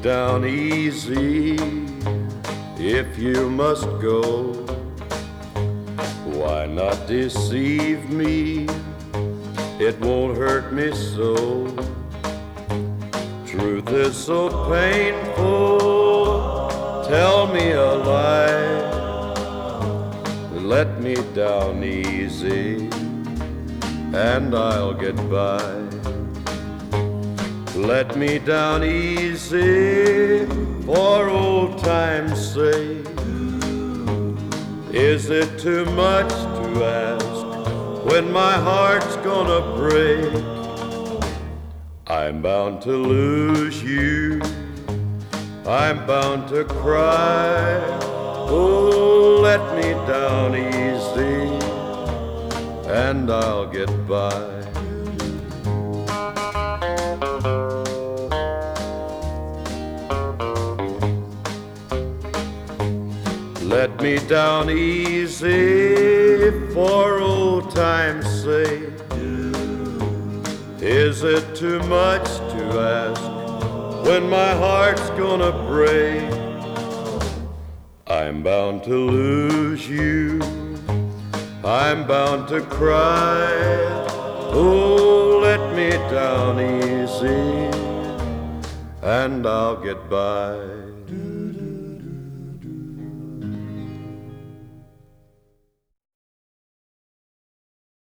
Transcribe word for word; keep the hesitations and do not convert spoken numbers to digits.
down easy. If you must go, why not deceive me? It won't hurt me so. Truth is so painful. Tell me a lie. Let me down easy, and I'll get by. Let me down easy for old time's sake. Is it too much to ask when my heart's gonna break? I'm bound to lose you, I'm bound to cry. Oh, let me down easy, and I'll get by. Let me down easy for old time's sake. Is it too much to ask when my heart's gonna break? I'm bound to lose you, I'm bound to cry. Oh, let me down easy, and I'll get by.